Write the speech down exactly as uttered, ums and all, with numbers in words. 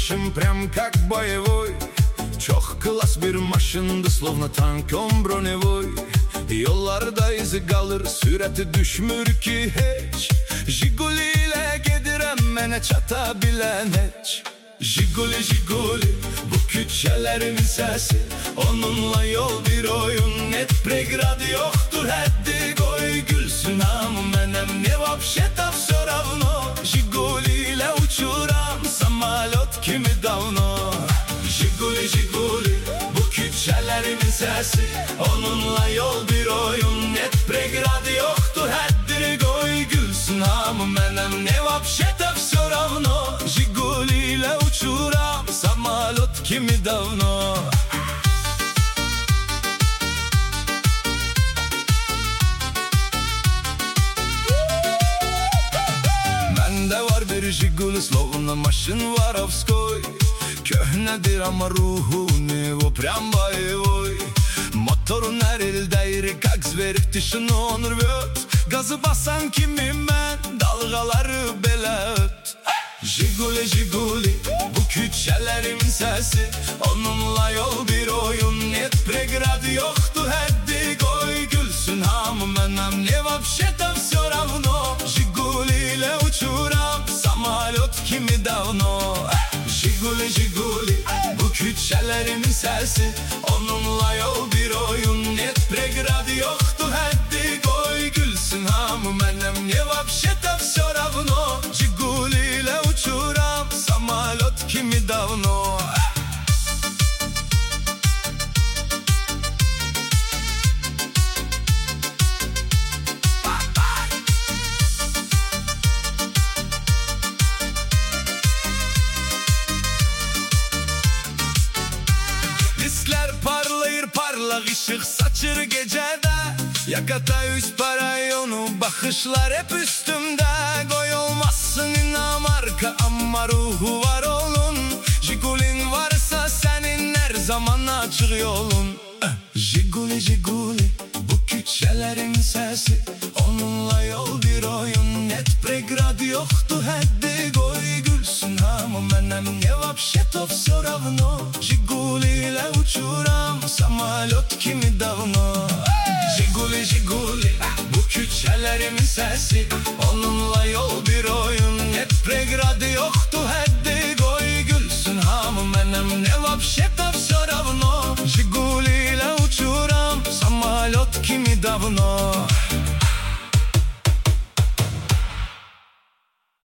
машин прям как боевой. Çok klas bir maşındı, словно tank on bronevой. Yollarda izi kalır, sürati düşmür ki hiç. Jiguli ile gedirem mene çata bilen hiç. Jiguli Jiguli bu küçelerin sesi, onunla yol bir oyun. Net pregrad yoktur haddi, koy gülsün am menem ne vapşeta все равно. Jiguli ile uçuram samalot kimi davno. Jiguli Jiguli bu küçelerin sesi, onunla yol bir oyun. Net pregrad yoktur haddi, koy gülsün am menem ne vapşeta все равно. Jiguli ile uçuram samalot kimi davno. Mende var bir Jiguli, словно машин воровской. Köhnedir ama ruhu nevo прям боевой. Motorun her ildeyri, как зверь dişini onur vöt. Gazı basan kimim ben, dalgaları bele öt. Jiguli Jiguli bu küçelerin sesi, onunla yol bir oyun. Net pregrad yoktu haddi, koy gülsün ham menem ne vapşeta все равно. Jiguli ile uçuram samalot kimi davno. Jiguli Jiguli bu küçelerin sesi, onunla yol bir oyun. Net pregrad yoktu haddi, koy gülsün ham menem ne vapşeta все равно. Jiguli ile uçuram samalot kimi davno. Disler parlayır, parlak ışık saçır gecede. Yakata üst parayonu, bakışlar hep üstümde. Koy olmazsın inan arka ama ruhu var olun. Jigulin varsa senin her zaman açık yolun. Jiguli Jiguli bu küçelerin sesi, onunla yol bir oyun. Net pregrad yoktu haddi, koy gülsün ham menem ne vapşeta все равно. Jiguli ile uçuram samalot kimi davno. Jiguli Jiguli bu küçelerin sesi, onunla yol bir oyun. Net pregrad yoktu